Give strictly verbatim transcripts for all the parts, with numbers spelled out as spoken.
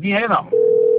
vir aí não.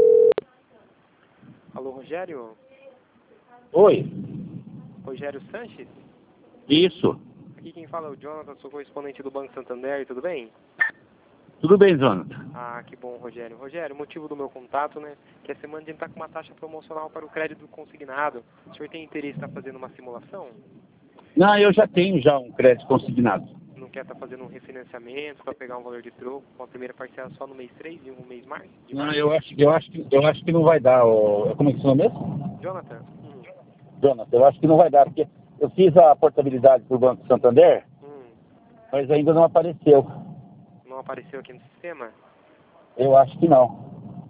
Alô, Rogério? Oi. Rogério Sanches? Isso. Aqui quem fala é o Jonathan, sou correspondente do Banco Santander, tudo bem? Tudo bem, Jonathan? Ah, que bom, Rogério. Rogério, o motivo do meu contato, né, que essa semana a gente está com uma taxa promocional para o crédito consignado. O senhor tem interesse em estar fazendo uma simulação? Não, eu já tenho já um crédito consignado. Não quer estar fazendo um refinanciamento para pegar um valor de troco com a primeira parcela só no mês três e um mês mais? De Não, março? eu acho, eu acho que eu acho que não vai dar. Ó. Como é que se chama mesmo? Jonathan? Hum, Jonathan, eu acho que não vai dar, porque eu fiz a portabilidade para o Banco Santander, hum, mas ainda não apareceu. não apareceu aqui no sistema? Eu acho que não.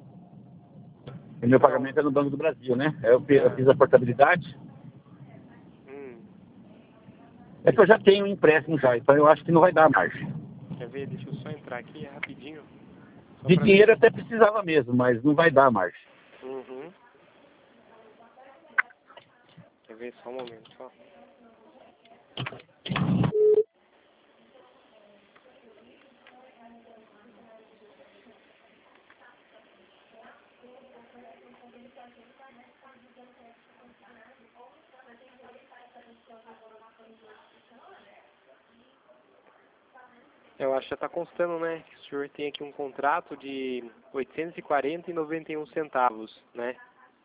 O Deixa meu eu dar um... pagamento é no Banco do Brasil, né? Eu fi- eu Ah, fiz a portabilidade. hum, É que eu já tenho um empréstimo já, então eu acho que não vai dar margem. quer ver? Deixa eu só entrar aqui rapidinho. Só De para ver. dinheiro até precisava mesmo, mas não vai dar margem. Uhum. Quer ver? Só um momento, só. Eu acho que já está constando, né? Que o senhor tem aqui um contrato de oitocentos e quarenta e noventa e um centavos, né?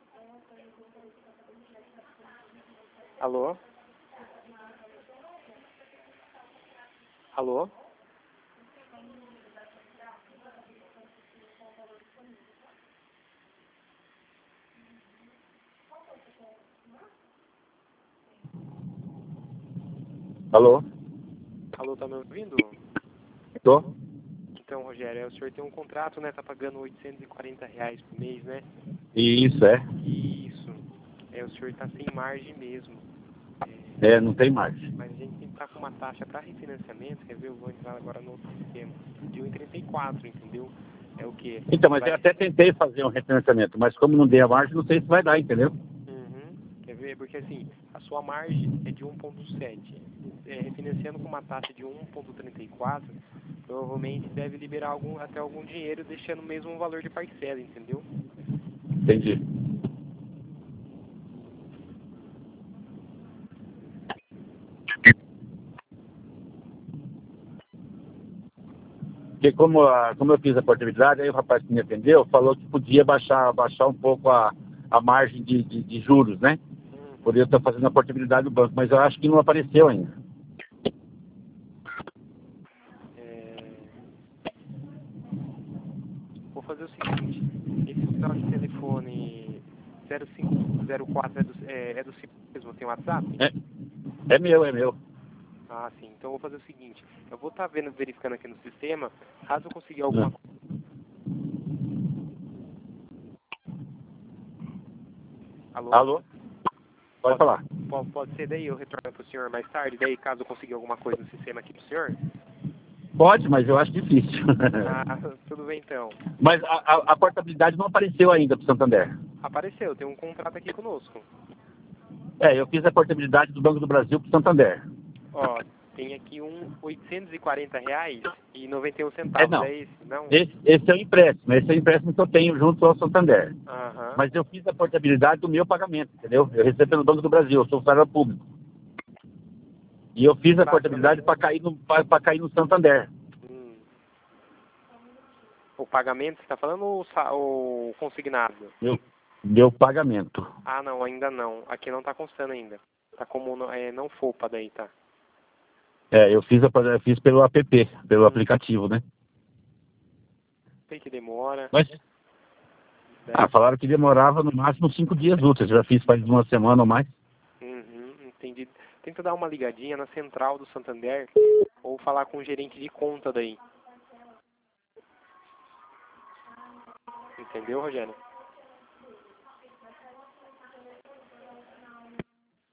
Alô? Alô? Alô? Alô, tá me ouvindo? Tô? Então, Rogério, é, o senhor tem um contrato, né? Tá pagando oitocentos e quarenta reais por mês, né? Isso, é. Isso. É, o senhor tá sem margem mesmo. É, não tem margem. Mas a gente tem que estar com uma taxa para refinanciamento, quer ver? Eu vou entrar agora no outro sistema. De um vírgula trinta e quatro, entendeu? É o quê? Então, mas eu Vai... até tentei fazer um refinanciamento, mas como não dei a margem, não sei se vai dar, entendeu? Uhum. Quer ver? Porque assim, a sua margem é de um vírgula sete. É, refinanciando com uma taxa de um vírgula trinta e quatro, provavelmente deve liberar algum, até algum dinheiro, deixando mesmo um valor de parcela, entendeu? Entendi. Porque como, a, como eu fiz a portabilidade, aí o rapaz que me atendeu falou que podia baixar, baixar um pouco a, a margem de, de, de juros, né? Por Uhum. eu estar fazendo a portabilidade do banco, mas eu acho que não apareceu ainda. É, vou fazer o seguinte, esse final de telefone zero cinco zero quatro é do, é, é do senhor mesmo, tem WhatsApp? É, é meu, é meu. Ah, sim. Então eu vou fazer o seguinte, eu vou estar vendo, verificando aqui no sistema, caso eu conseguir Ah. alguma coisa. Alô? Alô? Pode Pode, falar. pode, pode ser daí, eu retorno para o senhor mais tarde, daí caso eu conseguir alguma coisa no sistema aqui pro senhor? Pode, mas eu acho difícil. Ah, tudo bem então. Mas a, a, a portabilidade não apareceu ainda para o Santander. Apareceu, tem um contrato aqui conosco. É, eu fiz a portabilidade do Banco do Brasil para o Santander. Ó, tem aqui um oitocentos e quarenta reais e noventa e um É, centavos, não. é esse? Não? Esse, esse é o empréstimo. Esse é o empréstimo que eu tenho junto ao Santander. Aham. Mas eu fiz a portabilidade do meu pagamento, entendeu? Eu recebo pelo Banco do Brasil, eu sou funcionário público. E eu fiz a Contrato também. portabilidade para cair, no, para cair no Santander. Hum. O pagamento, você está falando ou o sa- o consignado? Meu, meu pagamento. Ah, não, ainda não. Aqui não está constando ainda. Tá como não, é, não FOPA daí, tá? É, eu fiz, a, eu fiz pelo app, pelo Hum. aplicativo, né? Sei que demora. Mas, ah, Deve. falaram que demorava no máximo cinco dias úteis. Já fiz faz uma semana ou mais. Uhum, entendi. Tenta dar uma ligadinha na central do Santander ou falar com o gerente de conta daí. Entendeu, Rogério?